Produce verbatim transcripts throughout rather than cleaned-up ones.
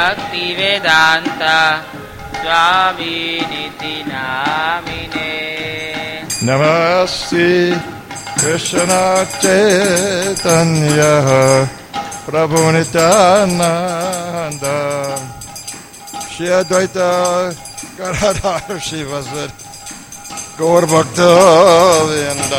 भक्ति वेदांत स्वामिनिति नामिने। नमस्ते कृष्ण चैतन्य प्रभु नित्यानंद श्री अद्वैत गदाधर शिवसर गौर भक्त वृंद।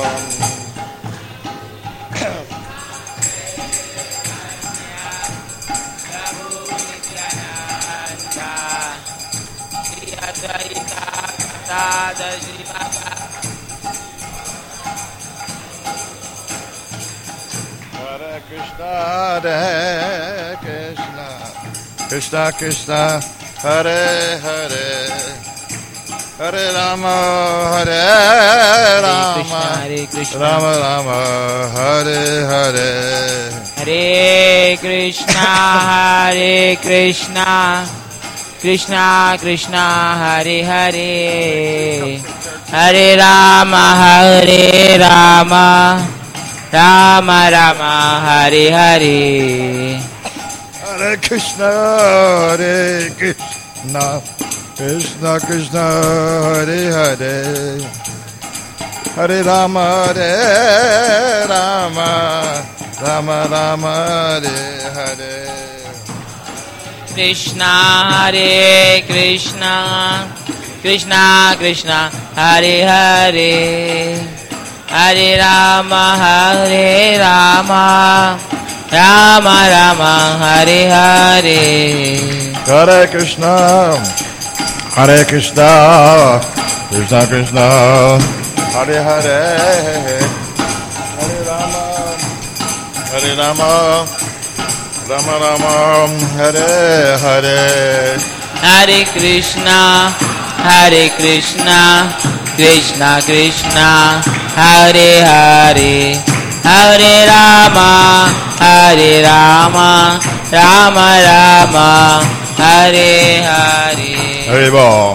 Hare Krishna, Hare Krishna, Krishna Krishna, Hare Hare, Hare Rama, Hare Rama, Rama Rama, Hare Hare. Hare Krishna, Hare Krishna, Krishna Krishna, Hare Hare, Hare Rama, Hare Rama, Rama Rama, Hare Hare. Hare Krishna, Hare Krishna, Krishna Krishna, Hare Hare, Hare Rama, Hare Rama, Rama Rama, Hare Hare. Krishna, Hare Krishna, Krishna Krishna, Hare Hare, Hare Rama, Hare Rama, Rama Rama, Hare Hare. Hare Krishna, Hare Krishna, Krishna Krishna, Hare Hare, Hare Rama, Hare Rama, Rama Rama, Hare Hare. Hare Krishna, Hare Krishna, Krishna Krishna, Hare Hare, Hare Rama, Hare Rama, Rama Rama, Hare Hare. Hare Bol.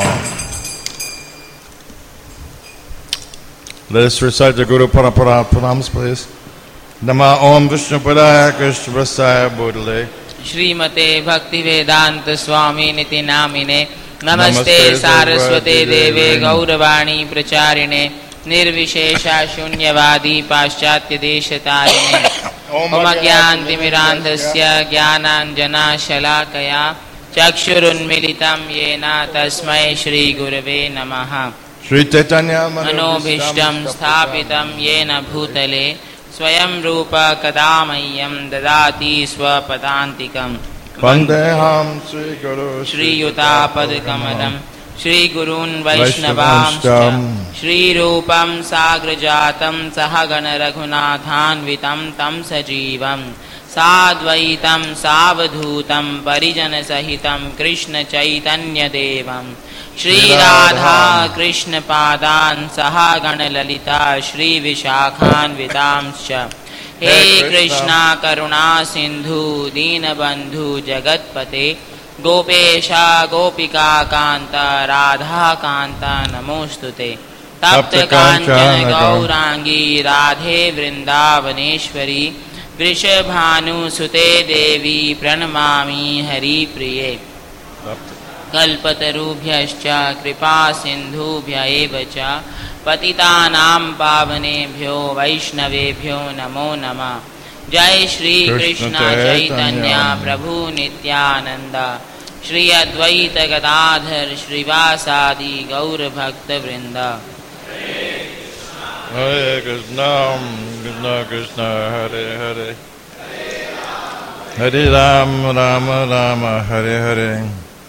Let us recite the Guru Parampara pranams, please. Nama Om Vishnu Padaya Krishna Prasaya Bodhale Srimate Bhakti Vedanta Swami Niti Namine. Namaste Saraswate Deve Gauravani Pracharine Nirvishesha Shunyavadi Paschatya Deshatarine. Om Agyantimirandhasya Gyananjana Shalakaya Chakshurunmilitam Yena Tasmai Shri Gurave Namaha. Shri Chaitanya Manobhishtam Sthapitam Yena Bhutale Swayam Rupa Kadamayyam Dadati Swapadantikam. Vandeham Shri Guru Shri Yuta Padkamalam Shri Gurun Vaishnavamscha Shri Rupam Sagrajatam Sahagana Raghunathanvitam Tam Sajivam Sadvaitam Savadhutam Parijana Sahitam Krishna Chaitanya Devam Shri Radha Krishna Padan Sahagana Lalita Shri Vishakhan Vitamscha. He Krishna Karuna Sindhu Deenabandhu Jagatpate Gopesha Gopika Kanta Radha Kanta Namostute. Tapta Kanchana Gaurangi Radhe Vrindavaneshwari Vrishabhanu Sute Devi Pranamami Hari Priye. Kalpatarubhyascha Kripa Sindhubhya evacha Patitanam Pavanebhyo Vaishnavebhyo Namo Namah. Jai Shri Krishna Chaitanya Prabhu Nityananda Shri Advaita Gadadhar Shrivasadi Gaur Bhakta Vrinda. Hare Krishna, Krishna Krishna, Hare Hare, Hare Rama, Rama Rama, Hare Hare.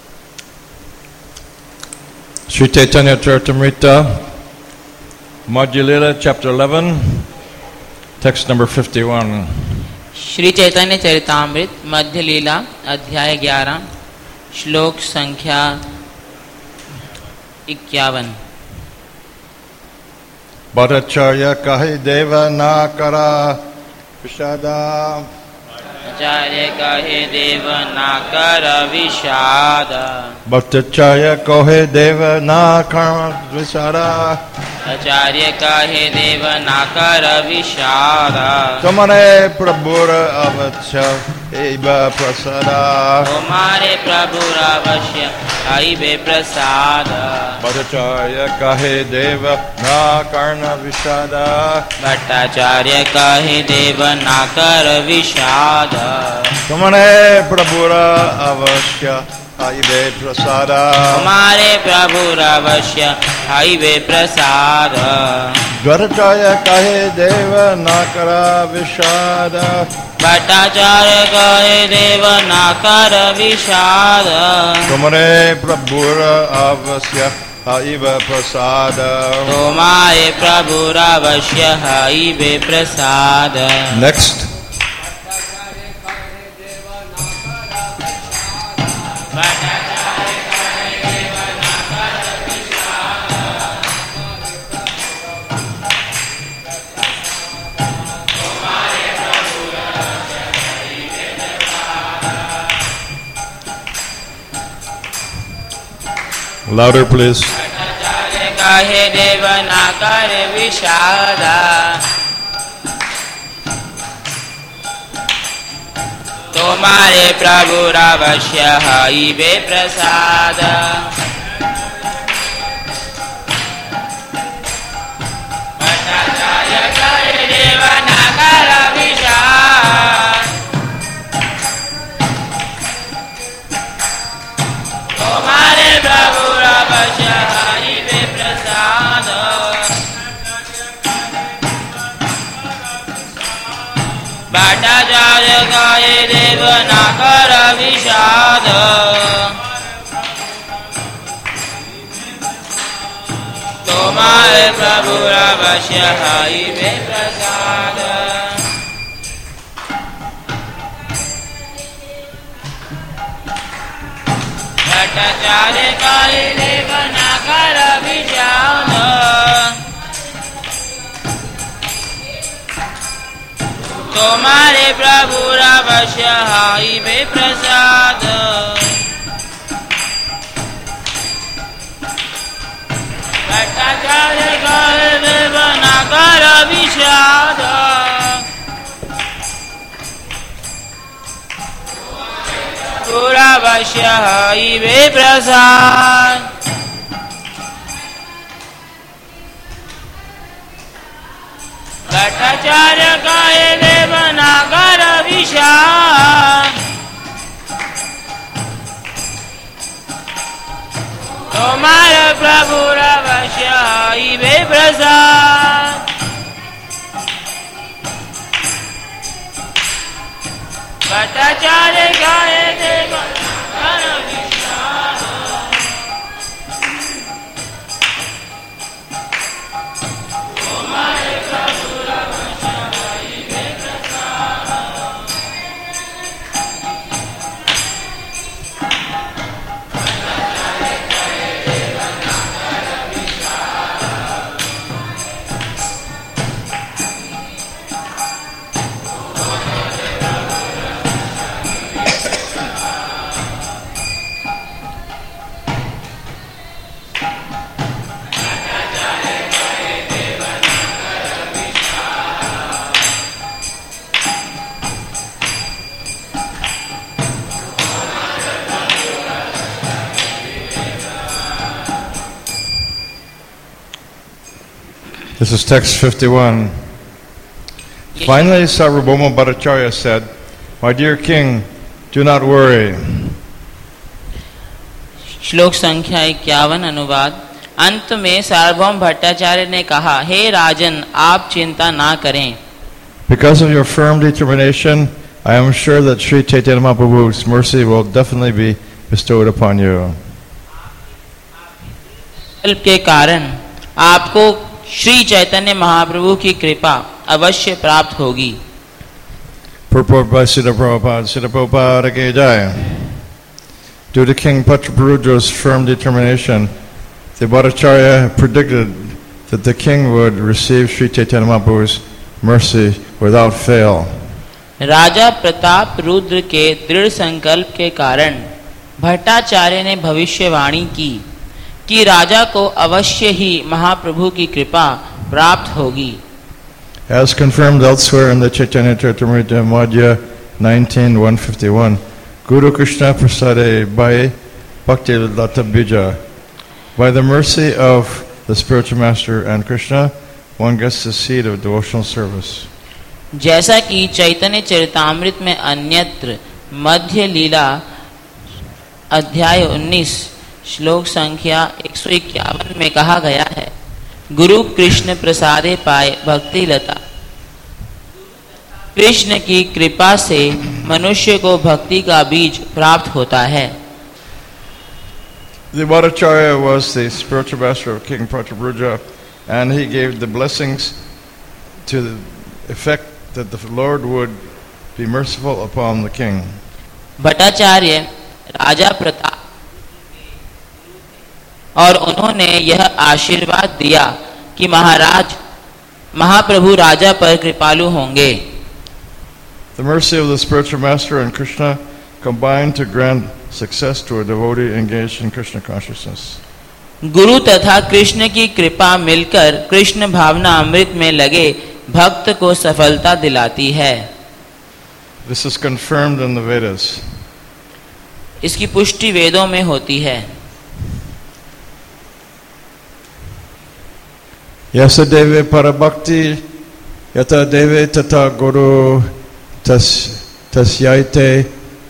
Sri Chaitanya Charitamrita, Madhya Lila, chapter eleven, text number fifty-one. Shri Chaitanya Charitamrita मध्य लीला अध्याय ग्यारह श्लोक संख्या इक्यावन. Bhattacharya kahi deva na kara vishada. आचार्य कहे देव ना कर विषाद. Bhattacharya kahi deva na kara vishada. आचार्य कहे देव ना कर विषाद. Tamane prabhura avacha eva prasada. तुम्हारे प्रभु अवश्य आईबे प्रसाद। Bhattacharya kahe deva na karna vishada. Bhattacharya कहे देव ना कर विषाद। तुम्हारे प्रभुरा अवश्य आईबे प्रसादा। तुम्हारे प्रभु अवश्य आईबे प्रसाद। Bhattacharya kahe deva na kara vishada. Bhattacharya कहे देव ना कर विषाद। तुम्हारे प्रभुरा अवश्य आईबे प्रसादा। तुम्हारे प्रभु अवश्य आईबे प्रसाद। Next. Louder, please. कहे देव ना कर विषाद। तुम्हारे प्रभु अवश्य आईबे प्रसाद। भट्टाचार्य कहे देव ना कर विषाद। तुम्हारे प्रभु अवश्य आईबे प्रसाद। भट्टाचार्य कहे देव ना कर विषाद। तुम्हारे प्रभु अवश्य आईबे प्रसाद। भट्टाचार्य कहे देव ना कर विषाद। तुम्हारे प्रभु अवश्य आईबे प्रसाद। भट्टाचार्य कहे देव ना कर विषाद। अवश्य आईबे प्रसाद। भट्टाचार्य कहे देव ना कर विषाद। तुम्हारे प्रभु अवश्य आईबे प्रसाद। भट्टाचार्य कहे देव ना कर विषाद। तुम्हारे प्रभु अवश्य आईबे प्रसाद। This is text fifty-one. Finally, Sarvabhauma Bhattacharya said, "My dear king, do not worry." श्लोक संख्या इक्यावन अनुवाद। अंत में सार्वभौम भट्टाचार्य ने कहा, हे राजन, आप चिंता ना करें। Because of your firm determination, I am sure that Sri Chaitanya Mahaprabhu's mercy will definitely be bestowed upon you. संकल्प के कारण आपको श्री चैतन्य महाप्रभु की कृपा अवश्य प्राप्त होगी। Purport by Srila Prabhupada. Srila Prabhupada ki jai. Due to King Patraparudra's firm determination, the Bhattacharya predicted that the king would receive Sri Chaitanya Mahaprabhu's mercy without fail. राजा प्रताप रुद्र के दृढ़ संकल्प के कारण भट्टाचार्य ने भविष्यवाणी की कि राजा को अवश्य ही महाप्रभु की कृपा प्राप्त होगी। As confirmed elsewhere in the Chaitanya Charitamrita Madhya, nineteen one fifty-one. Guru Krishna Prasade Bhai Bhakti Lata Bija. By the mercy of the spiritual master and Krishna, one gets the seed of devotional service. जैसा कि चैतन्य चरितामृत में अन्यत्र मध्य लीला अध्याय उन्नीस श्लोक संख्या एक सौ इक्यावन में कहा गया है, गुरु कृष्ण प्रसादे पाए भक्ति लता। कृष्ण की कृपा से मनुष्य को भक्ति का बीज प्राप्त होता है। The Bhattacharya was the spiritual master of King Pratabhuja, and he gave the blessings to the effect that the Lord would be merciful upon the king. Bhattacharya राजा प्रताप और उन्होंने यह आशीर्वाद दिया कि महाराज महाप्रभु राजा पर कृपालु होंगे। The mercy of the spiritual master and Krishna combined to grant success to a devotee engaged in Krishna consciousness. गुरु तथा कृष्ण की कृपा मिलकर कृष्ण भावना अमृत में लगे भक्त को सफलता दिलाती है। This is confirmed in the Vedas. इसकी पुष्टि वेदों में होती है। Yasa deve parabhakti yata deve tata guru tas tasyaite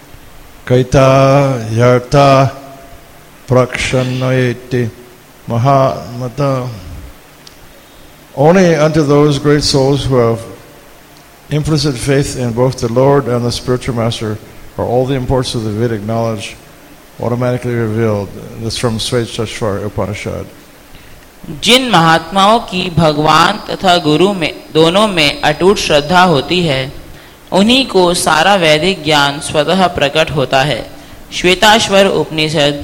kaita yarta prakshanayati mahamata. Only unto those great souls who have implicit faith in both the Lord and the spiritual master are all the importance of the Vedic knowledge automatically revealed. This is from Svetasvar Upanishad. जिन महात्माओं की भगवान तथा गुरु में दोनों में अटूट श्रद्धा होती है, उन्हीं को सारा वैदिक ज्ञान स्वतः प्रकट होता है। श्वेताश्वर उपनिषद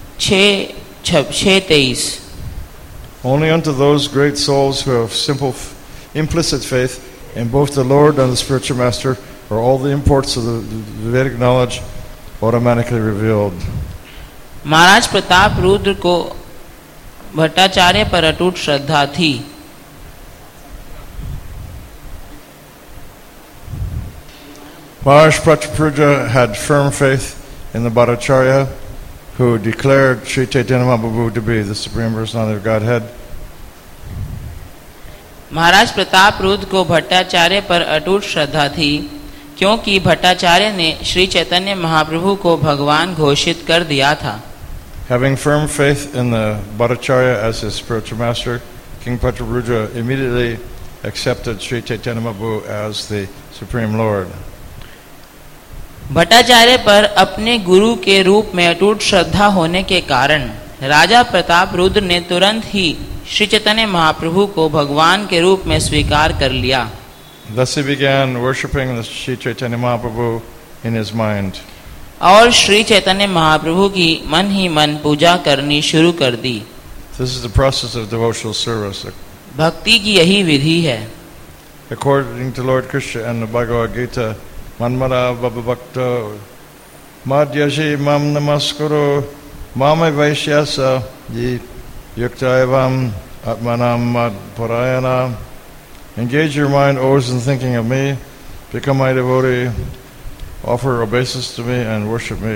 छह तेईस। Only unto those great souls who have simple implicit faith in both the Lord and the spiritual master are all the imports of the Vedic knowledge automatically revealed. महाराज प्रताप रुद्र को भट्टाचार्य पर अटूट श्रद्धा थी। Maharaj Prataparuja had firm faith in the Bhattacharya, who declared Sri Chaitanya Mahaprabhu to be the Supreme Personality of Godhead. महाराज प्रताप रुद्र को भट्टाचार्य पर अटूट श्रद्धा थी, क्योंकि भट्टाचार्य ने श्री चैतन्य महाप्रभु को भगवान घोषित कर दिया था। Having firm faith in the Bhattacharya as his spiritual master, King Prataparuja immediately accepted Sri Chaitanya Mahaprabhu as the Supreme Lord. Bhattacharya पर अपने गुरु के रूप में अटूट श्रद्धा होने के कारण राजा प्रताप रुद्र ने तुरंत ही श्री चैतन्य महाप्रभु को भगवान के रूप में स्वीकार कर लिया। Thus he began worshipping the Sri Chaitanya Mahaprabhu in his mind. और श्री चैतन्य महाप्रभु की मन ही मन पूजा करनी शुरू कर दी। This is the process of devotional service. भक्ति की यही विधि है। According to Lord Krishna and the Bhagavad Gita, Manmara Bhavabhakta Madhyaji Mam Namaskuru Mame Vaishyasa Yi Yuktaevam Atmanam Mad Parayana. Engage your mind always in thinking of me, become my devotee, offer obeisance to me and worship me.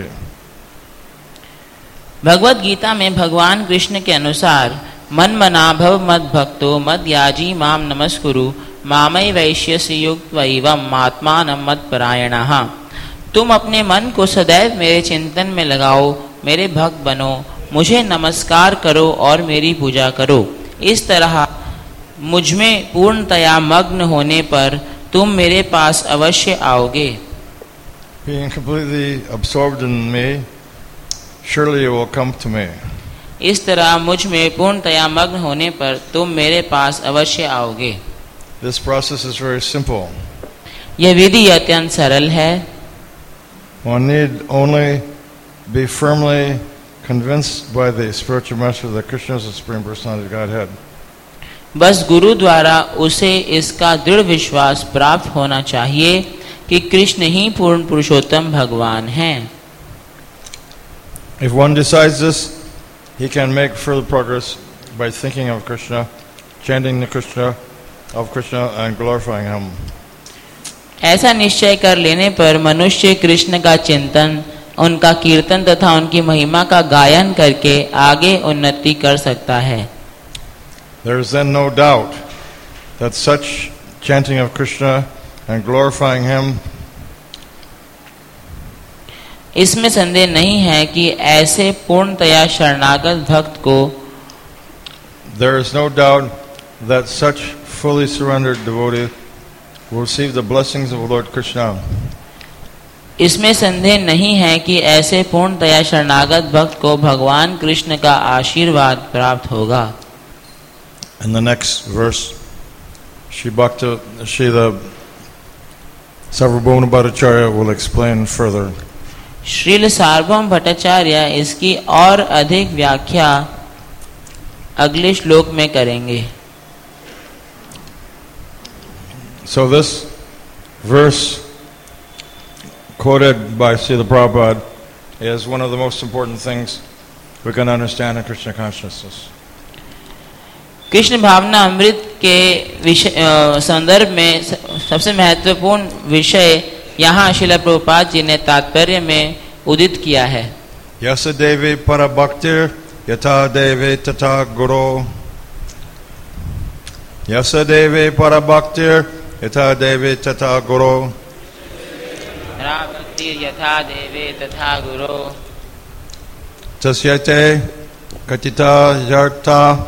Bhagavad Gita में भगवान कृष्ण के अनुसार मन मना भव मद भक्तो मद याजी माम नमस्कुरु मामय वैश्यसि युक्त्वैवम् आत्मानं मत्परायणः। तुम अपने मन को सदैव मेरे चिंतन में लगाओ, मेरे भक्त बनो, मुझे नमस्कार करो और मेरी पूजा करो। इस तरह मुझमें पूर्णतया मग्न होने पर तुम मेरे पास अवश्य आओगे। Being completely absorbed in me, surely you will come to me. इस तरह मुझ में पूर्णतया मग्न होने पर तुम मेरे पास अवश्य आओगे। This process is very simple. यह विधि अत्यंत सरल है। One need only be firmly convinced by the spiritual master that Krishna is the Supreme Personality of Godhead. बस गुरु द्वारा उसे इसका दृढ़ विश्वास प्राप्त होना चाहिए कि कृष्ण ही पूर्ण पुरुषोत्तम भगवान हैं। If one decides this, he can make further progress by thinking of Krishna, chanting the Krishna of Krishna and glorifying him. ऐसा निश्चय कर लेने पर मनुष्य कृष्ण का चिंतन, उनका कीर्तन तथा उनकी महिमा का गायन करके आगे उन्नति कर सकता है। There is then no doubt that such chanting of Krishna and glorifying Him इसमें संदेह नहीं है कि ऐसे पूर्णतया शरणागत भक्त को there is no doubt that such fully surrendered devotee will receive the blessings of Lord Krishna. इसमें संदेह नहीं है कि ऐसे पूर्णतया शरणागत भक्त को भगवान कृष्ण का आशीर्वाद प्राप्त होगा। In the next verse, Shri Bhakta, Srila Sarvabhauma Bhattacharya will explain further. Srila सार्वभौम भट्टाचार्य इसकी और अधिक व्याख्या अगले श्लोक में करेंगे। So this verse quoted by Srila Prabhupada is one of the most important things we can understand in Krishna consciousness. Krishna भावना अमृत के विषय संदर्भ में सबसे महत्वपूर्ण विषय यहाँ श्रील प्रभुपाद जी ने तात्पर्य में उदित किया है। Yasa devi parabhaktir yata devi tata guru. Yasa devi parabhaktir yata devi tata guru. भक्ति यथा देवे तथा गुरु। Tasyate katita yarta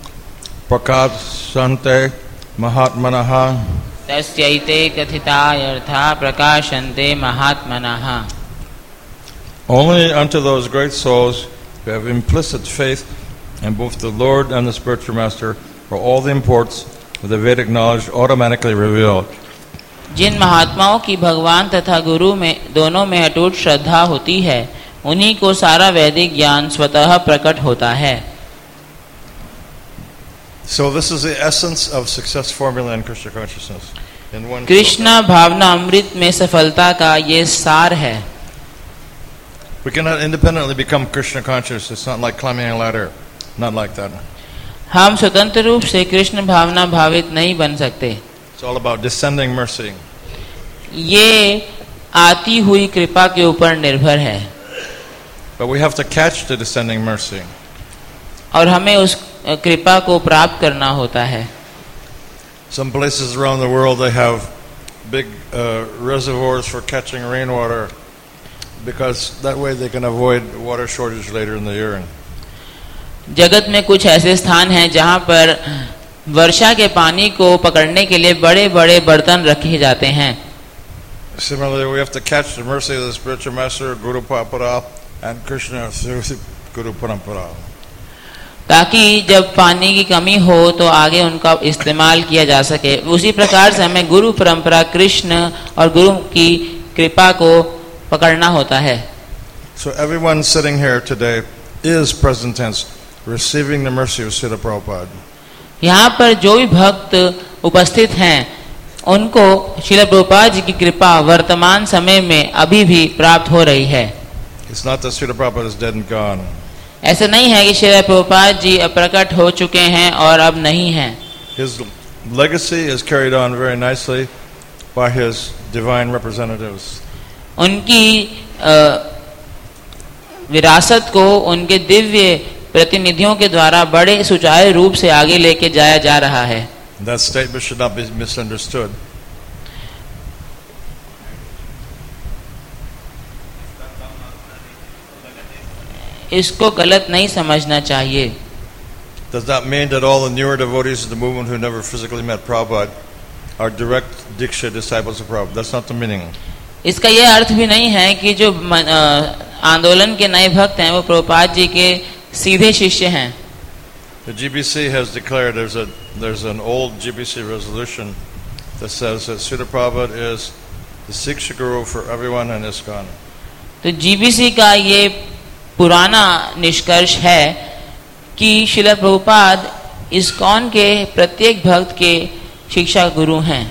prakasante mahatmanaha. तस्यैते कथिता यथा प्रकाशन्ते महात्मनः। Only unto those great souls who have implicit faith in both the Lord and the spiritual master are all the imports of the Vedic knowledge automatically revealed. जिन महात्माओं की भगवान तथा गुरु में दोनों में अटूट श्रद्धा होती है, उन्हीं को सारा वैदिक ज्ञान स्वतः प्रकट होता है। So this is the essence of success formula in Krishna consciousness. In one Krishna भावना अमृत में सफलता का ये सार है। We cannot independently become Krishna conscious. It's not like climbing a ladder. Not like that. हम स्वतंत्र रूप से कृष्ण भावना भावित नहीं बन सकते। It's all about descending mercy. ये आती हुई कृपा के ऊपर निर्भर है। But we have to catch the descending mercy. और हमें उस कृपा को प्राप्त करना होता है। Some places around the world they have big uh, reservoirs for catching rainwater because that way they can avoid water shortage later in the year. जगत में कुछ ऐसे स्थान हैं जहाँ पर वर्षा के पानी को पकड़ने के लिए बड़े-बड़े बर्तन रखे जाते हैं। Similarly, we have to catch the mercy of the spiritual master, Guru Parampara, and Krishna through Guru Parampara. ताकि जब पानी की कमी हो तो आगे उनका इस्तेमाल किया जा सके। उसी प्रकार से हमें गुरु परंपरा, कृष्ण और गुरु की कृपा को पकड़ना होता है। So everyone sitting here today is present tense, receiving the mercy of Srila Prabhupada. यहाँ पर जो भी भक्त उपस्थित हैं, उनको श्रील प्रभुपाद जी की कृपा वर्तमान समय में अभी भी प्राप्त हो रही है। It's not that Srila Prabhupada is dead and gone. ऐसा नहीं है कि श्रील प्रभुपाद जी अप्रकट हो चुके हैं और अब नहीं हैं। His legacy is carried on very nicely by his divine representatives. उनकी विरासत को उनके दिव्य प्रतिनिधियों के द्वारा बड़े सुचारू रूप से आगे लेके जाया जा रहा है। That statement should not be misunderstood. इसको गलत नहीं समझना चाहिए. Does not mean that all the newer devotees of the movement who never physically met Prabhupada are direct Diksha disciples of Prabhupada. That's not the meaning. इसका यह अर्थ भी नहीं है कि जो आंदोलन के नए भक्त हैं वो प्रभुपाद जी के सीधे शिष्य हैं. The G B C has declared there's a there's an old G B C resolution that says that Srila Prabhupada is the Siksha Guru for everyone in ISKCON. तो G B C का ये पुराना निष्कर्ष है कि Srila Prabhupada ISKCON के प्रत्येक भक्त के शिक्षा गुरु हैं.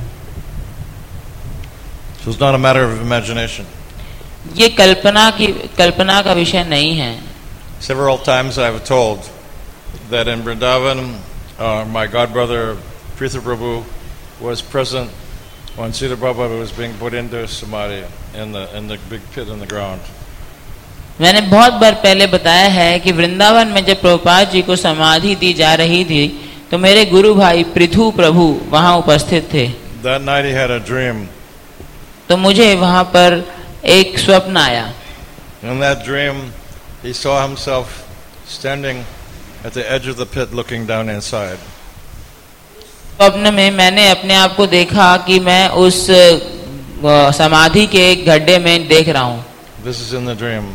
So it's not a matter of imagination. ये कल्पना की कल्पना का विषय नहीं है. Several times I have told that in Vrindavan, uh, my godbrother Pritha Prabhu was present when Srila Prabhupada was being put into samadhi in the in the big pit in the ground. मैंने बहुत बार पहले बताया है कि वृंदावन में जब प्रभुपाद जी को समाधि दी जा रही थी तो मेरे गुरु भाई पृथु प्रभु वहां उपस्थित थे. That night he had a dream. तो मुझे वहां पर एक स्वप्न आया. In that dream, he saw himself standing at the edge of the pit, looking down inside. स्वप्न में मैंने अपने आप को देखा कि मैं उस समाधि के एक गड्ढे में देख रहा हूँ. This is in the dream.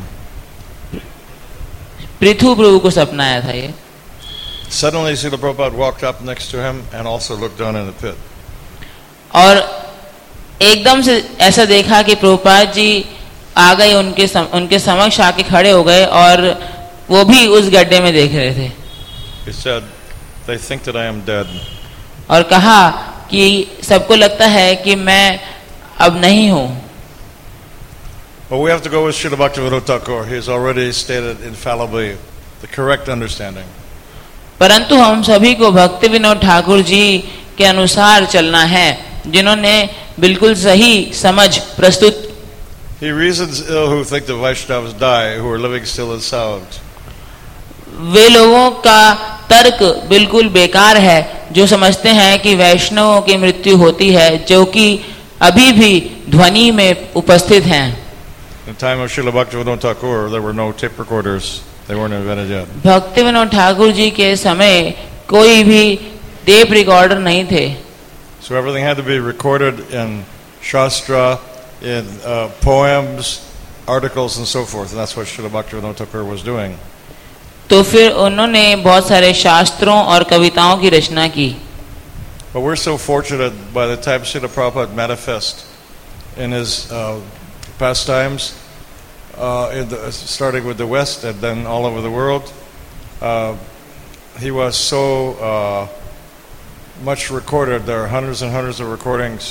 Prithu प्रभु को सपना आया था ये. Suddenly, Srila Prabhupada walked up next to him and also looked down in the pit. और एकदम से ऐसा देखा कि प्रभुपाद जी आ गए, उनके सम, उनके समक्ष आके खड़े हो गए और वो भी उस गड्ढे में देख रहे थे. He said, "They think that I am dead." और कहा कि सबको लगता है कि मैं अब नहीं हूं. But we have to go with Srila Bhaktivinoda Thakur. He has already stated infallibly the correct understanding. परंतु हम सभी को भक्ति विनोद ठाकुर जी के अनुसार चलना है, जिन्होंने बिल्कुल सही समझ प्रस्तुत. He reasons ill who think the Vaishnavas die, who are living still in sound. वे लोगों का तर्क बिल्कुल बेकार है जो समझते हैं कि वैष्णवों की मृत्यु होती है जो कि अभी भी ध्वनि में उपस्थित हैं. In the time of Srila Bhaktivinoda Thakur, there were no tape recorders. They weren't invented yet. भक्ति विनोद ठाकुर जी के समय कोई भी टेप रिकॉर्डर नहीं थे. So everything had to be recorded in Shastra, in uh, poems, articles, and so forth. And that's what Srila Bhaktivinoda Thakur was doing. तो फिर उन्होंने बहुत सारे शास्त्रों और कविताओं की रचना की. But we're so fortunate by the time Srila Prabhupada manifest in his uh, pastimes, uh, in the, starting with the West and then all over the world, uh, he was so uh, much recorded. There are hundreds and hundreds of recordings.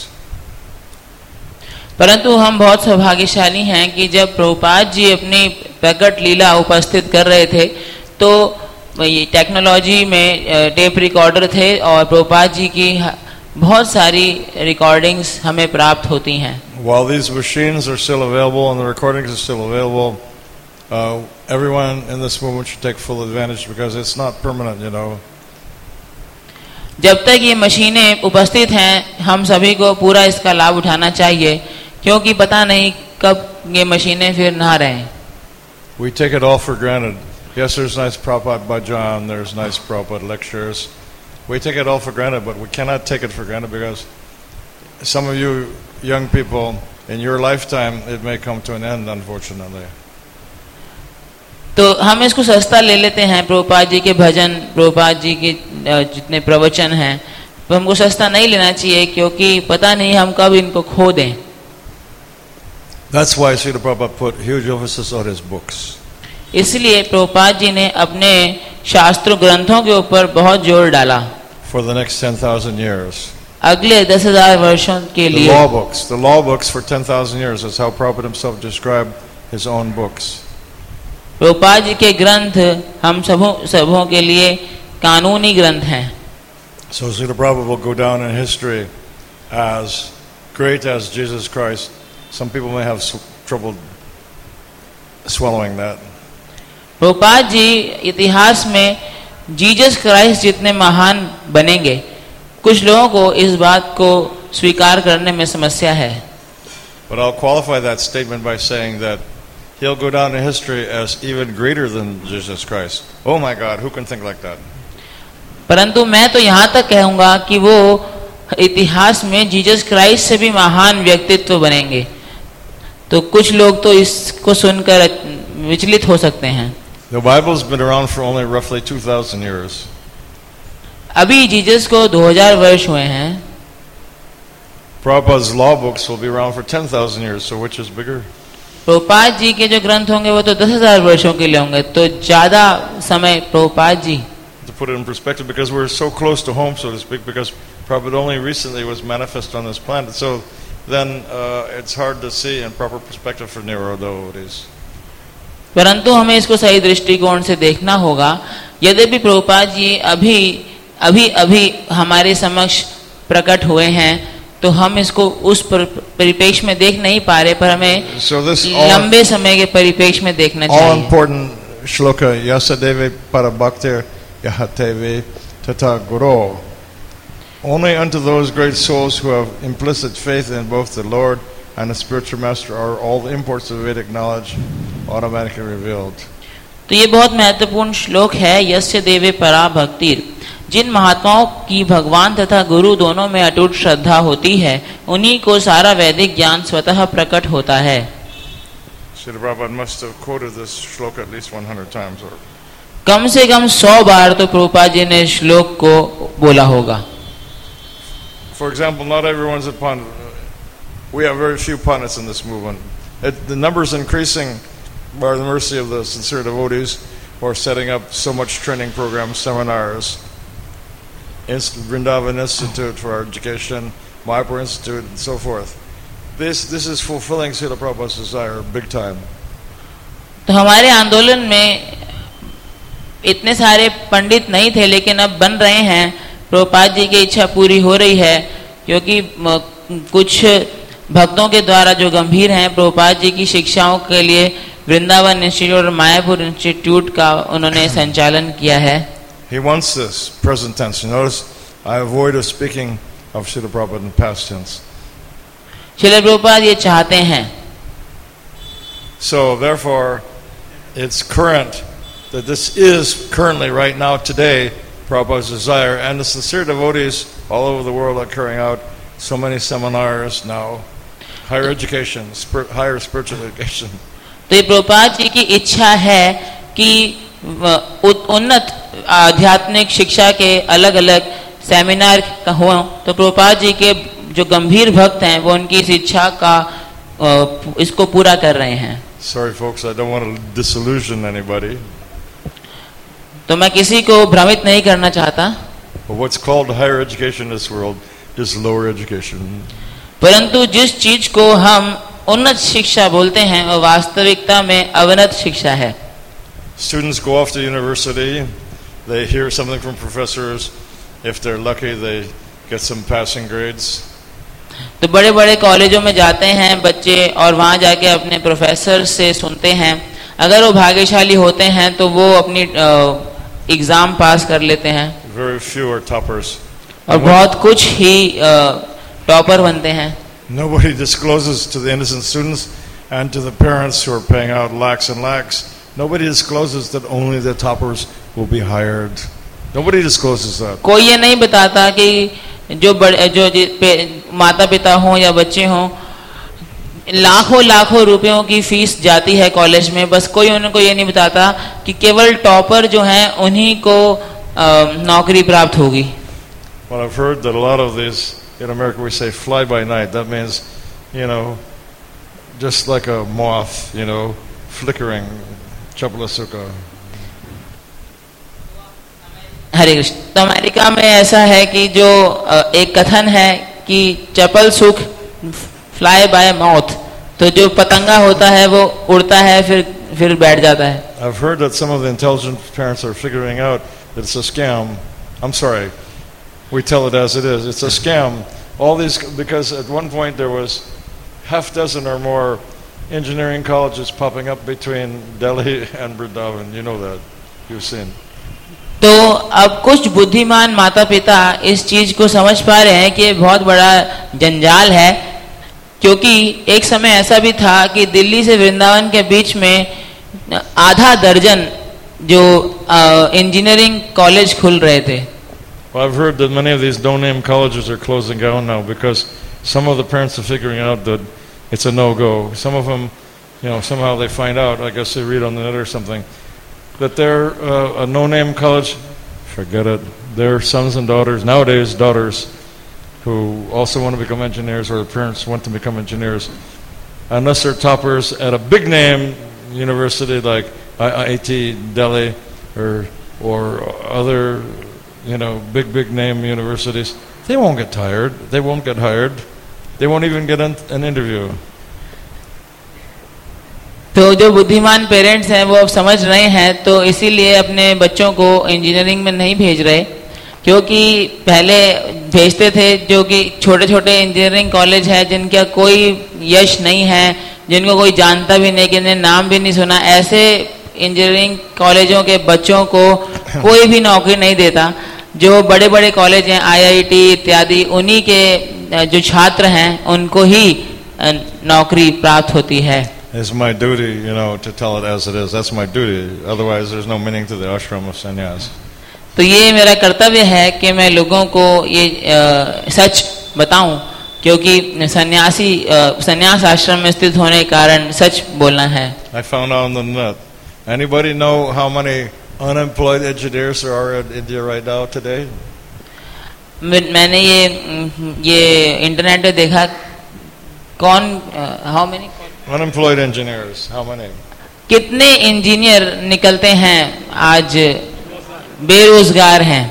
परंतु हम बहुत सौभाग्यशाली हैं कि जब प्रभुपाद जी अपनी प्रकट लीला उपस्थित कर रहे थे तो ये टेक्नोलॉजी में टेप रिकॉर्डर थे और प्रभुपाद जी की बहुत सारी रिकॉर्डिंग्स हमें प्राप्त होती हैं. While these machines are still available and the recordings are still available, uh, everyone in this movement should take full advantage because it's not permanent, you know. जब तक ये मशीनें उपस्थित हैं हम सभी को पूरा इसका लाभ उठाना चाहिए क्योंकि पता नहीं कब ये मशीनें फिर ना रहें. We take it all for granted. Yes, there's nice Prabhupada bhajan, there's nice Prabhupada lectures. We take it all for granted, but we cannot take it for granted because some of you young people, in your lifetime, it may come to an end, unfortunately. तो हम इसको सस्ता ले लेते हैं. प्रभुपाद जी के भजन, प्रभुपाद जी के जितने प्रवचन हैं, तो हमको सस्ता नहीं लेना चाहिए क्योंकि पता नहीं हम कब इनको खो दें. That's why Srila Prabhupada put huge emphasis on his books. इसलिए प्रभुपाद जी ने अपने शास्त्र ग्रंथों के ऊपर बहुत जोर डाला. For the next ten thousand years. अगले दस हजार वर्षों के लिए. The law books, the law books for ten thousand years is how Prabhupada himself described his own books. Prabhupada ji के ग्रंथ हम सबों सबों के लिए कानूनी ग्रंथ हैं. So Srila Prabhupada will go down in history as great as Jesus Christ. Some people may have trouble swallowing that. Prabhupada ji इतिहास में जीसस क्राइस्ट जितने महान बनेंगे, कुछ लोगों को इस बात को स्वीकार करने में समस्या है. But I'll qualify that statement by saying that he'll go down in history as even greater than Jesus Christ. Oh my God, who can think like that? परंतु मैं तो यहाँ तक कहूँगा कि वो इतिहास में जीसस क्राइस्ट से भी महान व्यक्तित्व बनेंगे. तो कुछ लोग तो इसको सुनकर विचलित हो सकते हैं. The Bible's been around for only roughly two thousand years. अभी जीसस को दो हज़ार वर्ष हुए हैं. Prabhupada's law books will be around for ten thousand years, so which is bigger? Prabhupada ji के जो ग्रंथ होंगे वो तो दस हजार वर्षों के लिए होंगे, तो ज्यादा समय Prabhupada ji. To put it in perspective, because we're so close to home, so to speak, because Prabhupada only recently was manifest on this planet, so then uh, it's hard to see in proper perspective for Nero devotees. परंतु हमें इसको सही दृष्टिकोण से देखना होगा. यद्यपि प्रभुपाद जी अभी अभी अभी हमारे समक्ष प्रकट हुए हैं, तो हम इसको उस परिप्रेक्ष्य में देख नहीं पा रहे, पर हमें So this all, लंबे समय के परिप्रेक्ष्य में देखना all चाहिए। important shloka, Yasadeve Parabhaktir Yahateve Tata Guru. Only unto those great souls who have implicit faith in both the Lord and the spiritual master are all the imports of Vedic knowledge automatically revealed. तो ये बहुत महत्वपूर्ण श्लोक है, यस्य देवे परा भक्तिर। जिन महात्माओं की भगवान तथा गुरु दोनों में अटूट श्रद्धा होती है, उन्हीं को सारा वैदिक ज्ञान स्वतः प्रकट होता है। Srila Prabhupada must have quoted this shloka at least one hundred times. Or कम से कम सौ बार तो प्रभुपाद जी ने श्लोक को बोला होगा। For example, not everyone's a pundit. We have very few pundits in this movement. It, the number is increasing by the mercy of the sincere devotees who are setting up so much training programs, seminars, Inst- Vrindavan Institute for Education, Mayapur Institute, and so forth. This this is fulfilling Srila Prabhupada's desire big time. तो हमारे आंदोलन में इतने सारे पंडित नहीं थे, लेकिन अब बन रहे हैं। प्रभुपाद जी की इच्छा पूरी हो रही है, क्योंकि कुछ भक्तों के द्वारा जो गंभीर हैं, प्रभुपाद जी की शिक्षाओं के लिए वृंदावन इंस्टीट्यूट और मायापुर इंस्टीट्यूट का उन्होंने संचालन किया है। He wants this present tense. You notice I avoided speaking of Srila Prabhupada in past tense. Srila Prabhupada ये चाहते हैं। So therefore, it's current that this is currently right now today Prabhupada's desire, and the sincere devotees all over the world are carrying out so many seminars now, higher education, spir- higher spiritual education. तो ये प्रभुपाद जी की इच्छा है कि उन्नत आध्यात्मिक शिक्षा के अलग अलग सेमिनार हो। तो प्रभुपाद जी के जो गंभीर भक्त हैं, वो उनकी इस इच्छा का इसको पूरा कर रहे हैं। Sorry folks, I don't want to disillusion anybody. तो मैं किसी को भ्रमित नहीं करना चाहता। But what's called higher education in this world is lower education. परंतु जिस चीज को हम उन्नत शिक्षा बोलते हैं, वो वास्तविकता में अवनत शिक्षा है। Students go off to university, they hear something from professors. If they're lucky, they get some passing grades. तो बड़े बड़े कॉलेजों में जाते हैं बच्चे, और वहां जाके अपने प्रोफेसर से सुनते हैं। अगर वो भाग्यशाली होते हैं तो वो अपनी एग्जाम पास कर लेते हैं। Very few are toppers. और बहुत कुछ ही टॉपर बनते हैं। Nobody discloses to the innocent students and to the parents who are paying out lakhs and lakhs. Nobody discloses that only the toppers will be hired. Nobody discloses that. कोई ये नहीं बताता कि जो बड़े जो माता पिता हों या बच्चे हों, लाखों लाखों रुपयों की फीस जाती है कॉलेज में, बस कोई उनको ये नहीं बताता कि केवल टॉपर जो हैं उन्हीं को नौकरी प्राप्त होगी। Well, I've heard that a lot of these in America we say fly by night. That means, you know, just like a moth, you know, flickering. Chapala Sukha. हरे कृष्ण। तो अमेरिका में ऐसा है कि जो एक कथन है कि चपल सुख फ्लाई बाय माउथ, तो जो पतंगा होता है वो उड़ता है फिर फिर बैठ जाता है। I've heard that some of the intelligent parents are figuring out that it's a scam. I'm sorry, we tell it as it is. It's a scam. All these, because at one point there was half dozen or more engineering colleges popping up between Delhi and Vrindavan. You know that. You've seen. तो अब कुछ बुद्धिमान माता पिता इस चीज को समझ पा रहे हैं कि ये बहुत बड़ा जंजाल है, क्योंकि एक समय ऐसा भी था कि दिल्ली से वृंदावन के बीच में आधा दर्जन जो इंजीनियरिंग कॉलेज खुल रहे थे। Well, I've heard that many of these no-name colleges are closing down now because some of the parents are figuring out that it's a no-go. Some of them, you know, somehow they find out, I guess they read on the net or something, that they're uh, a no-name college. Forget it. Their sons and daughters, nowadays daughters, who also want to become engineers, or parents want to become engineers, unless they're toppers at a big-name university like I I T Delhi or or other, you know, big, big-name universities, they won't get tired. They won't get hired. They won't even get an, an interview. तो जो बुद्धिमान parents हैं वो अब समझ रहे हैं, तो इसीलिए अपने बच्चों को इंजीनियरिंग में नहीं भेज रहे। क्योंकि पहले भेजते थे जो कि छोटे छोटे इंजीनियरिंग कॉलेज है जिनका कोई यश नहीं है, जिनको कोई जानता भी नहीं, किन्हें नाम भी नहीं सुना, ऐसे इंजीनियरिंग कॉलेजों के बच्चों को कोई भी नौकरी नहीं देता। जो बड़े बड़े कॉलेज हैं आई आई टी इत्यादि, उन्हीं के जो छात्र हैं उनको ही नौकरी प्राप्त होती है। It's my duty, you know, to tell it as it is. That's my duty. Otherwise, there's no meaning to the ashram of sannyas. तो ये मेरा कर्तव्य है कि मैं लोगों को ये आ, सच बताऊं, क्योंकि सन्यासी सन्यास आश्रम में स्थित होने के कारण सच बोलना है। I found out on the net. Anybody know how many unemployed engineers there are in India right now today? मैंने ये ये इंटरनेट पे देखा, कौन how many unemployed engineers, how many? कितने इंजीनियर निकलते हैं आज बेरोजगार हैं?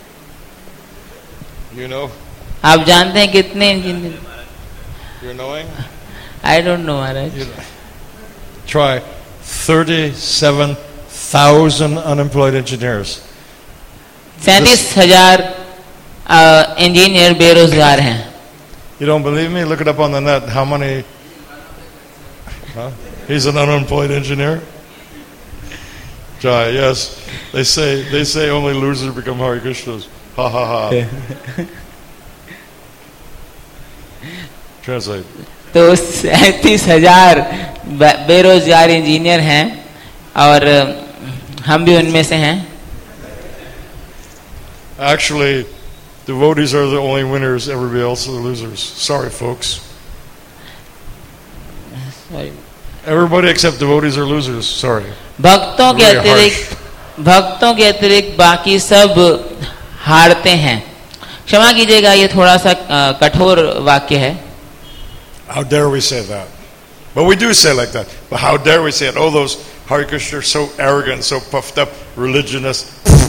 You know? आप जानते हैं कितने engineer? You're knowing? I don't know, महाराज। Try thirty-seven thousand unemployed engineers. सैंतीस हजार इंजीनियर बेरोजगार हैं। You don't believe me? Look it up on the net. How many? Huh? He's an unemployed engineer. Jai, yes. They say they say only losers become Hare Krishnas. Ha ha ha. Translate. तो सैंतीस हजार बेरोजगार engineer हैं और हम भी उनमें से हैं। Actually, devotees are the only winners. Everybody else are the losers. Sorry, folks. Sorry. Everybody except devotees are losers. Sorry. भक्तों के अतिरिक्त भक्तों के अतिरिक्त बाकी सब हारते हैं। क्षमा कीजिएगा, ये थोड़ा सा कठोर वाक्य है। How dare we say that? But we do say like that. But how dare we say it? Oh, those Hare Krishna are so arrogant, so puffed up, religionists.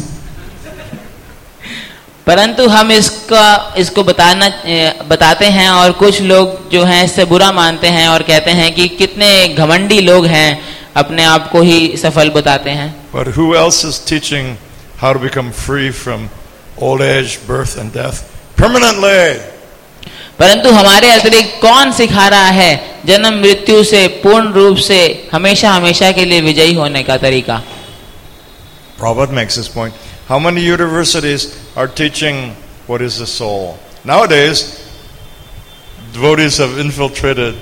परंतु हम इसका इसको बताना बताते हैं और कुछ लोग जो हैं इससे बुरा मानते हैं और कहते हैं कि कितने घमंडी लोग हैं, अपने आप को ही सफल बताते हैं। But who else is teaching how to become free from old age, birth and death permanently? परंतु हमारे अतिरिक्त कौन सिखा रहा है जन्म मृत्यु से पूर्ण रूप से हमेशा हमेशा के लिए विजयी होने का तरीका? Prabhupada makes this point. How many universities are teaching what is the soul? Nowadays, devotees have infiltrated,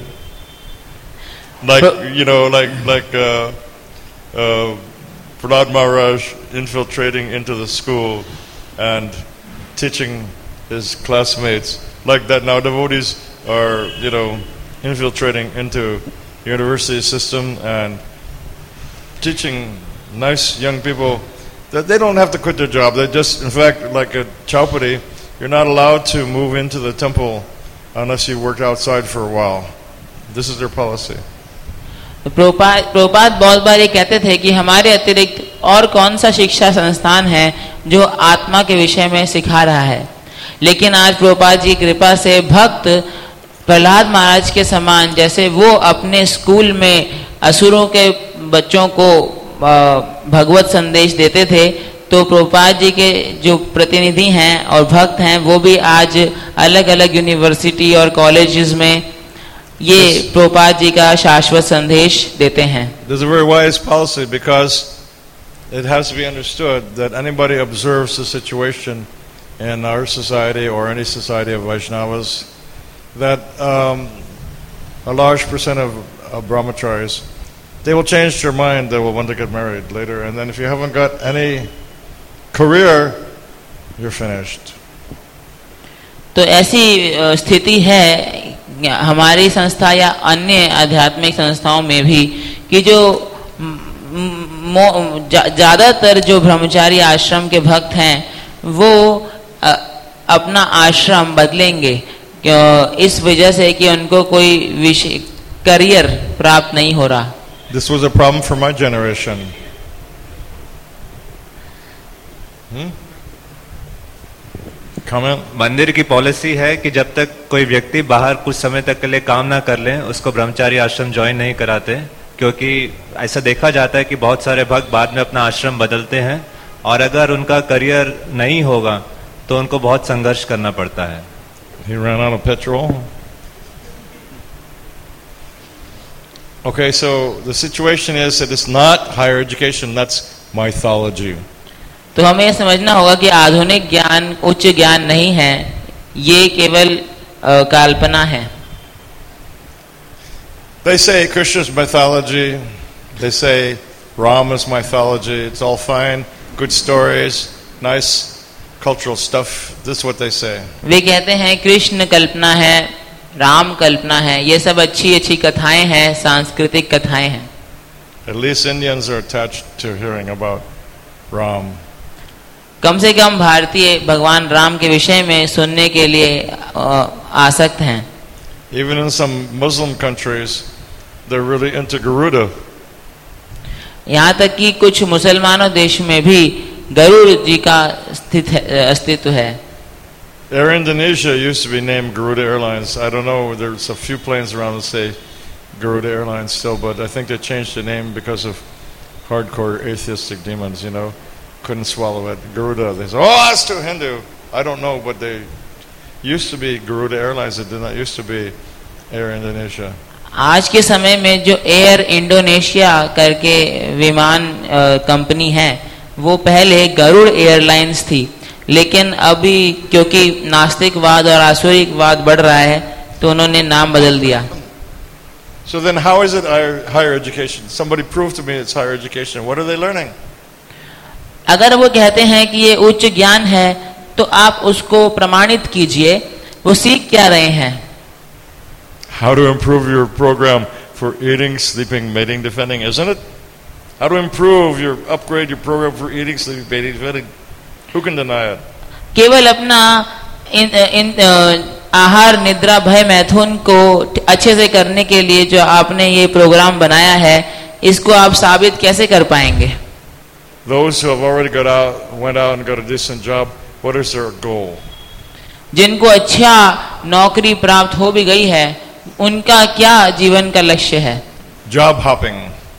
like but, you know, like like uh, uh, Prahlad Maharaj infiltrating into the school and teaching his classmates like that. Now devotees are, you know, infiltrating into university system and teaching nice young people that they don't have to quit their job. They just, in fact, like a Chaupadi, you're not allowed to move into the temple unless you worked outside for a while. This is their policy. Prabhupada Prabhupada बहुत बार ये कहते थे कि हमारे अतिरिक्त और कौन सा शिक्षा संस्थान है जो आत्मा के विषय में सिखा रहा है, लेकिन आज प्रभुपाद जी कृपा से भक्त प्रहलाद महाराज के समान, जैसे वो अपने स्कूल में असुरों के बच्चों को भगवत संदेश देते थे, तो प्रभुपाद जी के जो प्रतिनिधि हैं और भक्त हैं वो भी आज अलग अलग यूनिवर्सिटी और कॉलेजेस में ये प्रभुपाद जी का शाश्वत संदेश देते हैं। This is a very wise policy because it has to be understood that anybody observes the situation in our society or any society of Vaishnavas that um, a large percent of, of brahmacharis, they will change their mind, they will want to get married later, and then if you haven't got any career, you're finished. तो ऐसी स्थिति है हमारी संस्था या अन्य आध्यात्मिक संस्थाओं में भी कि जो ज्यादातर जो ब्रह्मचारी आश्रम के भक्त हैं वो अपना आश्रम बदलेंगे इस वजह से कि उनको कोई विषय करियर प्राप्त नहीं हो रहा। This was a problem for my generation. Hmm? Comment? मंदिर की पॉलिसी है कि जब तक कोई व्यक्ति बाहर कुछ समय तक के लिए काम ना कर ले उसको ब्रह्मचारी आश्रम ज्वाइन नहीं कराते, क्योंकि ऐसा देखा जाता है कि बहुत सारे भक्त बाद में अपना आश्रम बदलते हैं और अगर उनका करियर नहीं होगा तो उनको बहुत संघर्ष करना पड़ता है. He ran out of petrol. Okay, so the situation is that it's not higher education, that's mythology. तो हमें यह समझना होगा कि आधुनिक ज्ञान उच्च ज्ञान नहीं है, ये केवल अ, कल्पना है. They say Krishna's mythology, they say Ram is mythology, it's all fine, good stories, nice cultural stuff, this is what they say. वे कहते हैं कृष्ण कल्पना है, राम कल्पना है, ये सब अच्छी अच्छी कथाएं हैं, सांस्कृतिक कथाएं हैं. At least Indians are attached to hearing about Ram. कम से कम भारतीय भगवान राम के विषय में सुनने के लिए आसक्त हैं. Even in some Muslim countries, they're really into Garuda. यहाँ तक कि कुछ मुसलमानों देश में भी गरुड़ जी का स्थित अस्तित्व है. Air Indonesia used to be named Garuda Airlines. I don't know, there's a few planes around that say Garuda Airlines still, but I think they changed the name because of hardcore atheistic demons, you know, couldn't swallow it. Garuda, they say, oh, that's too Hindu. I don't know, but they used to be Garuda Airlines. It did not used to be Air Indonesia. आज के समय में जो air Indonesia करके विमान company है, वो पहले गरुड़ एयरलाइंस थी, लेकिन अभी क्योंकि नास्तिकवाद और आसुरिकवाद बढ़ रहा है तो उन्होंने नाम बदल दिया. So then how is it higher, higher education? Somebody prove to me it's higher education. What are they learning? अगर वो कहते हैं कि ये उच्च ज्ञान है तो आप उसको प्रमाणित कीजिए, वो सीख क्या रहे हैं? How to improve your program for eating, sleeping, mating, defending, isn't it? How to improve your, upgrade your program for eating, sleeping, mating, defending. Who can deny it? केवल अपना इन, इन आहार, निद्रा, भय, मैथुन को अच्छे से करने के लिए जो आपने ये प्रोग्राम बनाया है, इसको आप साबित कैसे कर पाएंगे? Those who have already got out, went out and got a decent job, what is their goal? जिनको अच्छा नौकरी प्राप्त हो भी गई है, उनका क्या जीवन का लक्ष्य है? Job hopping.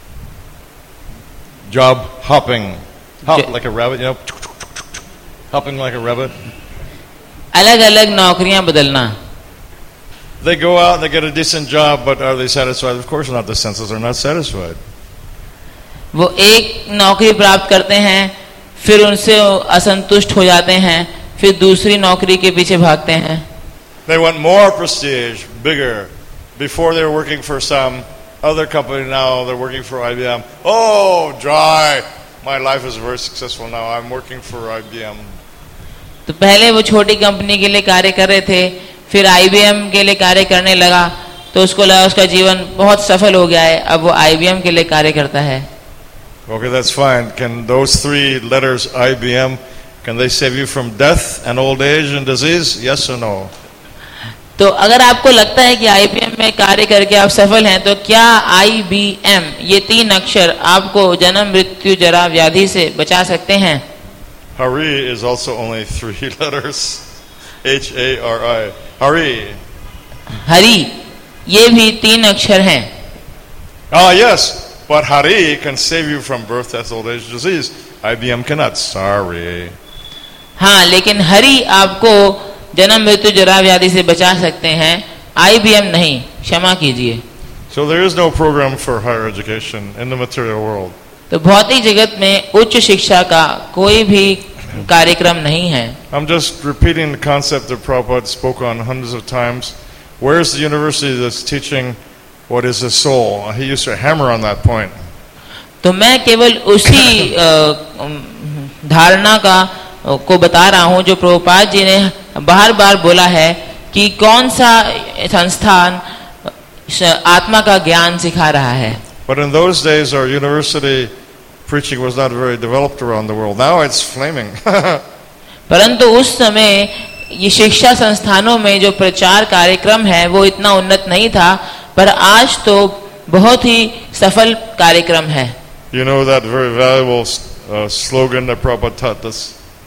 Job hopping. Hop like a rabbit, you know. Hopping like a rabbit. अलग अलग नौकरियां बदलना. They go out, they get a decent job, but are they satisfied? Of course not. The senses are not satisfied. वो एक नौकरी प्राप्त करते हैं, फिर उनसे असंतुष्ट हो जाते हैं, फिर दूसरी नौकरी के पीछे भागते हैं. They want more prestige, bigger. Before they were working for some other company, now they're working for I B M. Oh, dry. My life is very successful now. I'm working for I B M. तो पहले वो छोटी company के लिए कार्य कर रहे थे, फिर आई बी एम के लिए कार्य करने लगा, तो उसको लगा उसका जीवन बहुत सफल हो गया है, अब वो आई बी एम के लिए कार्य करता है. Okay, that's fine. Can those three letters I B M, can they save you from death and old age and disease? Yes or no? तो अगर आपको लगता है कि आई बी एम में कार्य करके आप सफल हैं, तो क्या आई बी एम ये तीन अक्षर आपको जन्म, मृत्यु, जरा, व्याधि से बचा सकते हैं? Hari is also only three letters. H A R I. Hari. Hari ये भी तीन अक्षर हैं. Ah, yes. But Hari can save you from birth, death, old age, disease. I B M cannot. Sorry. हाँ, लेकिन हरि आपको जन्म, मृत्यु, जरा, व्याधि से बचा सकते हैं, आई बी एम नहीं. क्षमा कीजिए. So there is no program for higher education in the material world. तो भौतिक जगत में उच्च शिक्षा का कोई भी कार्यक्रम नहीं है. I'm just repeating the concept that Prabhupada spoke on hundreds of times. Where is the university that's teaching what is the soul? He used to hammer on that point. तो मैं केवल उसी धारणा का को बता रहा हूँ जो प्रभुपाद जी ने बार बार बोला है कि कौन सा संस्थान आत्मा का ज्ञान सिखा रहा है. But in those days our university preaching was not very developed around the world. Now it's flaming. परंतु उस समय ये शिक्षा संस्थानों में जो प्रचार कार्यक्रम है वो इतना उन्नत नहीं था, पर आज तो बहुत ही सफल कार्यक्रम है. You know that very valuable uh, slogan that Prabhupada taught us?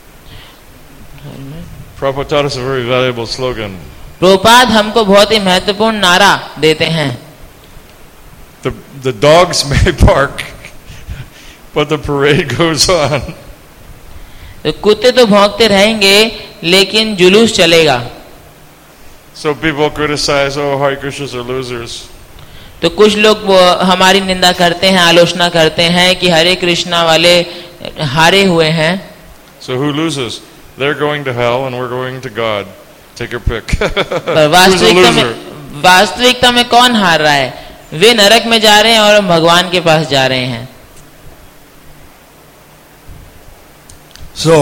Prabhupada taught us a very valuable slogan. Prabhupada हमको बहुत ही महत्वपूर्ण नारा देते हैं. The, the dogs may bark, but the parade goes on. तो कुत्ते तो भौंकते रहेंगे, लेकिन जुलूस चलेगा। So people criticize, oh, Hare Krishnas are losers. तो कुछ लोग वो हमारी निंदा करते हैं, आलोचना करते हैं कि हरे कृष्णा वाले हारे हुए हैं। So who loses? They're going to hell and we're going to God. Take your pick. पर Who's a वास्तविकता में loser? वास्तविकता में कौन हार रहा है? वे नरक में जा रहे हैं और हम भगवान के पास जा रहे हैं। So,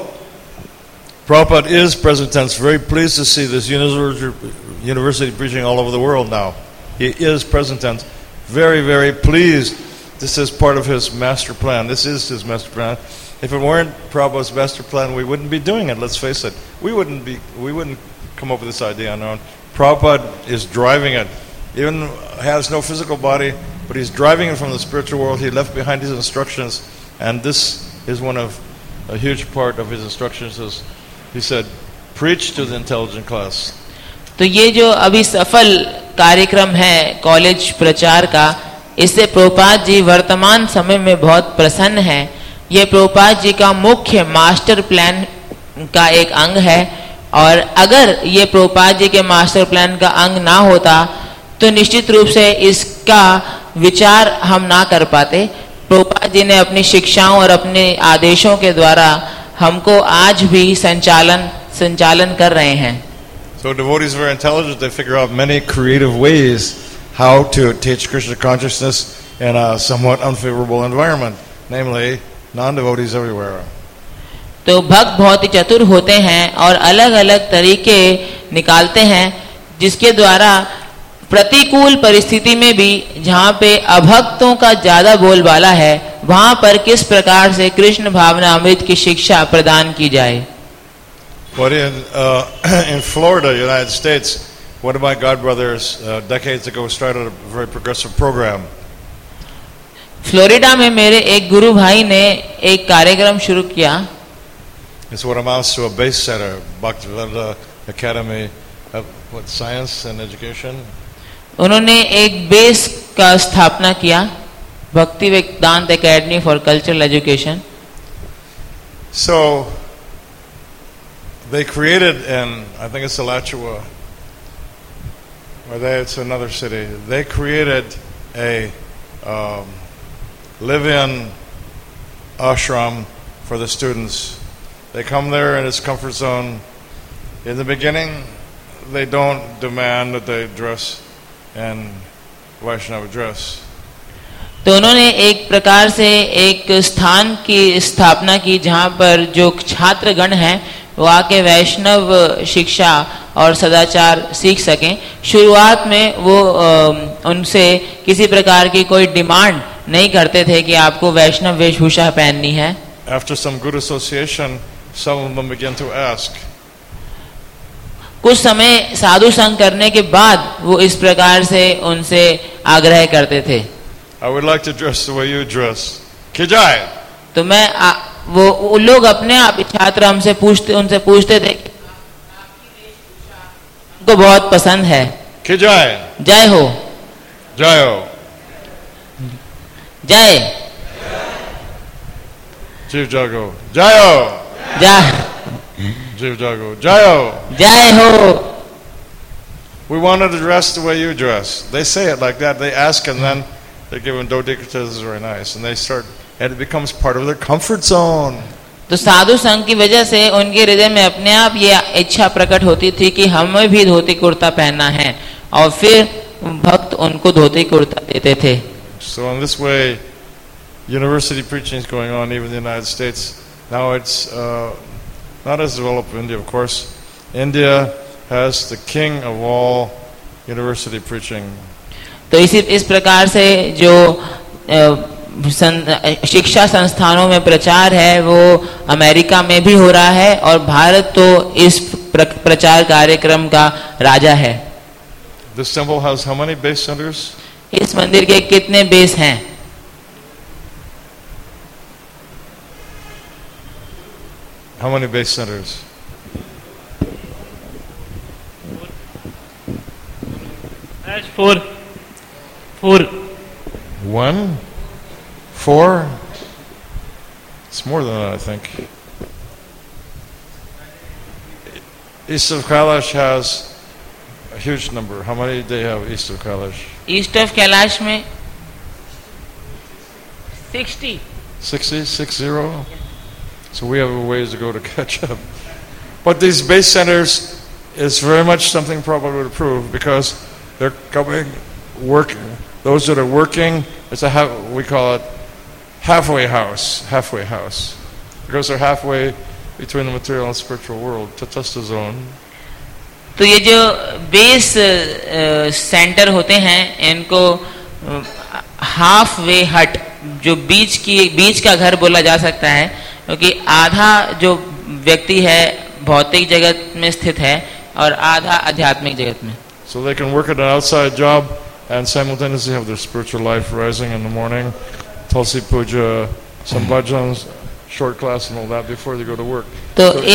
Prabhupada is present tense, very pleased to see this university, university preaching all over the world now. He is present tense, very, very pleased. This is part of his master plan. This is his master plan. If it weren't Prabhupada's master plan, we wouldn't be doing it. Let's face it. We wouldn't be. We wouldn't come up with this idea on our own. Prabhupada is driving it. Even has no physical body, but he's driving it from the spiritual world. He left behind his instructions, and this is one of a huge part of his instructions. Is he said, preach to the intelligent class. तो ये जो अभी सफल कार्यक्रम है college प्रचार का, इससे प्रभुपाद जी वर्तमान समय में बहुत प्रसन्न है। ये प्रभुपाद जी का मुख्य मास्टर प्लान का एक अंग है, और अगर ये प्रभुपाद जी के मास्टर प्लान का अंग ना होता तो निश्चित रूप से इसका विचार हम ना कर पाते। प्रभुपाद जी ने अपनी शिक्षाओं और अपने आदेशों के द्वारा हमको आज भी संचालन संचालन कर रहे हैं। So devotees are very intelligent. They figure out many creative ways how to teach Krishna consciousness in a somewhat unfavorable environment, namely non-devotees everywhere. तो भक्त बहुत ही चतुर होते हैं और अलग अलग तरीके निकालते हैं जिसके द्वारा प्रतिकूल परिस्थिति में भी, जहाँ पे अभक्तों का ज्यादा बोलबाला है, वहां पर किस प्रकार से कृष्ण भावना अमृत की शिक्षा प्रदान की जाए। But in uh, in Florida, United States, one of my godbrothers uh, decades ago started a very progressive program. Florida में मेरे एक गुरु भाई ने एक कार्यक्रम शुरू किया। It's what amounts to a base center, Bhaktivedanta Academy of what, Science and Education. उन्होंने एक बेस का स्थापना किया, Bhakti Vedanta academy for cultural education. So they created in, I think it's Alachua, or they, it's another city. They created a um, live-in ashram for the students. They come there in its comfort zone. In the beginning, they don't demand that they dress in Vaishnava dress. तो उन्होंने एक प्रकार से एक स्थान की स्थापना की जहाँ पर जो छात्रगण हैं वो आके वैष्णव शिक्षा और सदाचार सीख सकें। शुरुआत में वो उनसे किसी प्रकार की कोई डिमांड नहीं करते थे कि आपको वैष्णव वेशभूषा पहननी है। After some good association, some of them began to ask. कुछ समय साधु संग करने के बाद वो इस प्रकार से उनसे आग्रह करते थे। I would like to dress the way you dress. Kijai. तो मैं आ, वो, वो लोग अपने आप छात्र हमसे पूछते उनसे पूछते थे कि उनको बहुत पसंद है। Kijai. जय हो। Jai ho. जय। Jiv Jago. Jai ho. जय। Jiv Jago. Jai ho. जय हो। We wanted to dress the way you dress. They say it like that. They ask and then they give them dodicas. This is very nice, and they start, and it becomes part of their comfort zone. तो साधु संघ की वजह से उनके हृदय में अपने आप ये इच्छा प्रकट होती थी कि हमें भी धोती कुर्ता पहनना है, और फिर भक्त उनको धोती कुर्ता देते थे। So in this way, university preaching is going on even in the United States. Now it's uh, not as developed in India, of course. India has the king of all university preaching. तो इसी इस प्रकार से जो सं, शिक्षा संस्थानों में प्रचार है वो अमेरिका में भी हो रहा है, और भारत तो इस प्र, प्रचार कार्यक्रम का राजा है। This temple has how many base centers? इस मंदिर के कितने बेस हैं? How many base centers? That's four. Four. One? Four? It's more than that, I think. East of Kailash has a huge number. How many they have east of Kailash? East of Kailash में sixty sixty, six zero. So we have a ways to go to catch up. But these base centers is very much something Prabhupada would approve because they're coming, working. Those that are working, it's a half, we call it halfway house, halfway house, because they're halfway between the material and spiritual world, tatastha zone. तो ये जो base centre होते हैं इनको half way हट, जो बीच की बीच का घर बोला जा सकता है, क्योंकि आधा जो व्यक्ति है भौतिक जगत में स्थित है और आधा आध्यात्मिक जगत में. So they can work at an outside job and simultaneously have their spiritual life rising in the morning, Tulsi Puja, some bhajans, short class and all that before they go to work. तो so,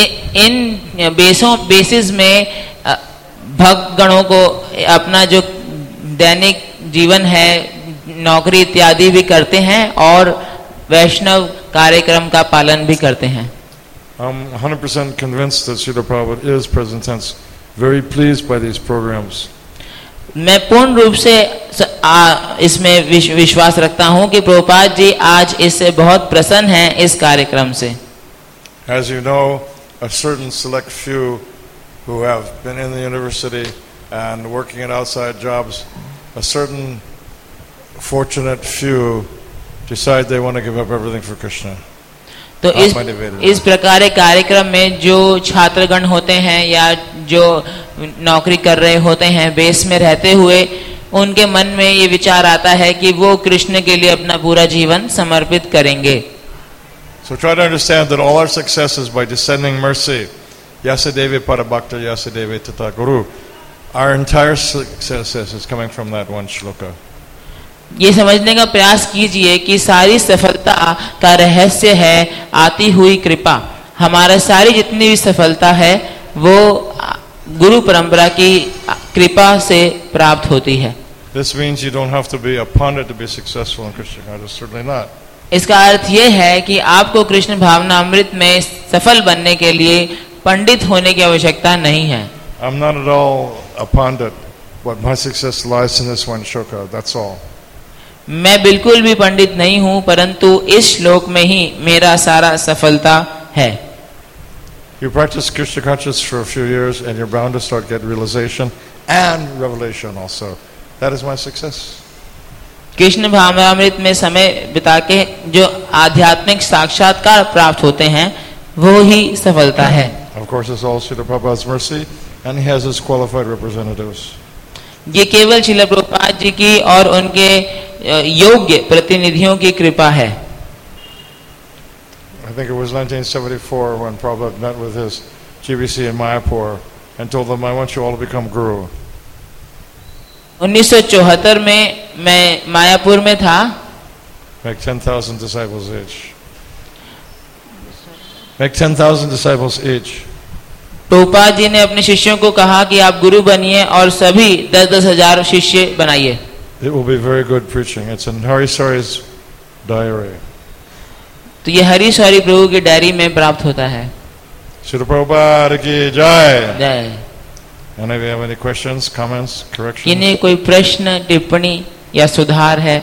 इन बेसों basis में भक्त गणों को अपना जो दैनिक जीवन है, नौकरी इत्यादि भी करते हैं और वैष्णव कार्यक्रम का पालन भी करते हैं. I'm one hundred percent convinced that Srila Prabhupada is present tense, very pleased by these programs. मैं पूर्ण रूप से इसमें विश्वास रखता हूं कि प्रभुपाद जी आज इससे बहुत प्रसन्न हैं इस कार्यक्रम से. As you know, a certain select few who have been in the university and working at outside jobs, a certain fortunate few decide they want to give up everything for Krishna. तो इस इस प्रकार कार्यक्रम में जो छात्रगण होते हैं या जो नौकरी कर रहे होते हैं बेस में रहते हुए, उनके मन में ये विचार आता है कि वो कृष्ण के लिए अपना पूरा जीवन समर्पित करेंगे. So try to understand that all our success is by descending mercy. Yasadeva Parabhakta Yasadeva Tata Guru. Our entire success is coming from that one shloka. ये समझने का प्रयास कीजिए कि सारी सफलता का रहस्य है आती हुई कृपा. हमारा सारी जितनी भी सफलता है वो गुरु परंपरा की कृपा से प्राप्त होती है. This means you don't have to be a pandit to be successful in Krishna consciousness. Certainly not. इसका अर्थ ये है कि आपको कृष्ण भावना अमृत में सफल बनने के लिए पंडित होने की आवश्यकता नहीं है. I'm not at all a pandit, but my success lies in this one shloka. That's all. मैं बिल्कुल भी पंडित नहीं हूं, परंतु इस श्लोक में ही मेरा सारा सफलता है. You practice Krishna consciousness for a few years and you're bound to start get realization and revelation also. That is my success. Krishna भावनामृत में समय बिता के जो आध्यात्मिक साक्षात्कार प्राप्त होते हैं वो ही सफलता है. Of course, it's all Srila Prabhupada's mercy and he has his qualified representatives. ये केवल श्रील प्रभुपाद जी की और उनके योग्य प्रतिनिधियों की कृपा है. I think it was nineteen seventy-four when Prabhupada met with his G B C in Mayapur and told them, I want you all to become guru. उन्नीस सौ चौहत्तर में मैं मायापुर में था. Make ten thousand disciples each. Make ten thousand disciples each. Prabhupada ji ने अपने शिष्यों को कहा कि आप गुरु बनिए और सभी दस दस हजार शिष्य बनाइए. It will be very good preaching. It's in Hari Sari's diary. तो ये हरि सौरी प्रभु की डायरी में प्राप्त होता है. Srila Prabhupada ki jai. जय. Any of you have any questions, comments, corrections? इन्हें कोई प्रश्न टिप्पणी या सुधार है?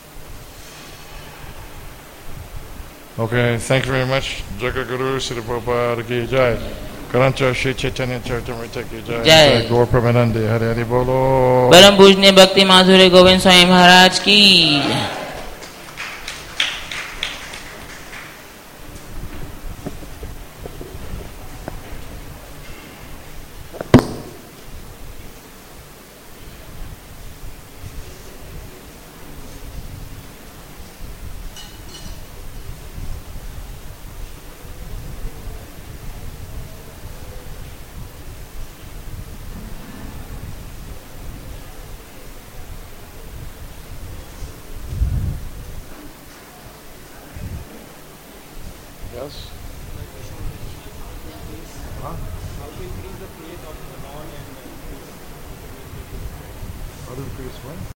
Okay, thank you very much. Jagat Guru Srila Prabhupada ki jai. Karancha Shri Chaitanya Charitamrita ki jai. जय. Gaur Pramanandi Hari Hari Bolo. परम पूजनीय भक्ति माधुर्य गोविंद स्वामी महाराज की